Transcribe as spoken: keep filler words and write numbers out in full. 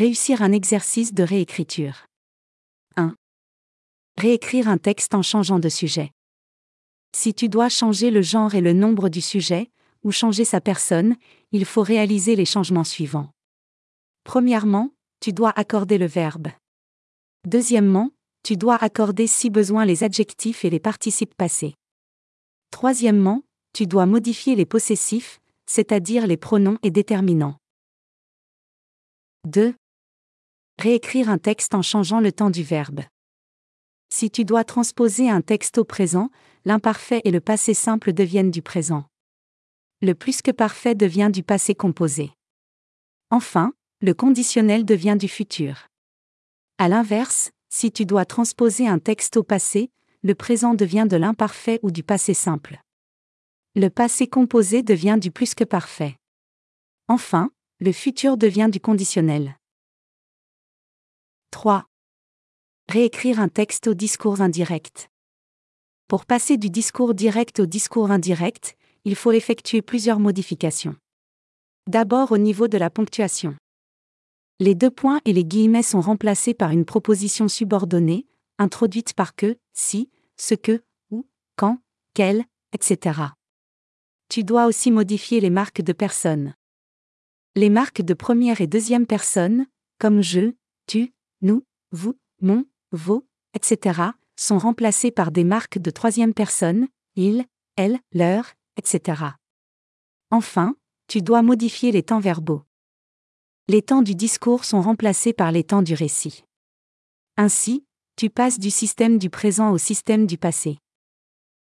Réussir un exercice de réécriture. un. Réécrire un texte en changeant de sujet. Si tu dois changer le genre et le nombre du sujet, ou changer sa personne, il faut réaliser les changements suivants. Premièrement, tu dois accorder le verbe. Deuxièmement, tu dois accorder si besoin les adjectifs et les participes passés. Troisièmement, tu dois modifier les possessifs, c'est-à-dire les pronoms et déterminants. deux. Réécrire un texte en changeant le temps du verbe. Si tu dois transposer un texte au présent, l'imparfait et le passé simple deviennent du présent. Le plus que parfait devient du passé composé. Enfin, le conditionnel devient du futur. À l'inverse, si tu dois transposer un texte au passé, le présent devient de l'imparfait ou du passé simple. Le passé composé devient du plus que parfait. Enfin, le futur devient du conditionnel. trois. Réécrire un texte au discours indirect. Pour passer du discours direct au discours indirect, il faut effectuer plusieurs modifications. D'abord au niveau de la ponctuation. Les deux points et les guillemets sont remplacés par une proposition subordonnée, introduite par que, si, ce que, où, quand, quel, et cetera. Tu dois aussi modifier les marques de personne. Les marques de première et deuxième personne, comme je, tu, nous, vous, mon, vos, et cetera, sont remplacées par des marques de troisième personne, il, elle, leur, et cetera. Enfin, tu dois modifier les temps verbaux. Les temps du discours sont remplacés par les temps du récit. Ainsi, tu passes du système du présent au système du passé.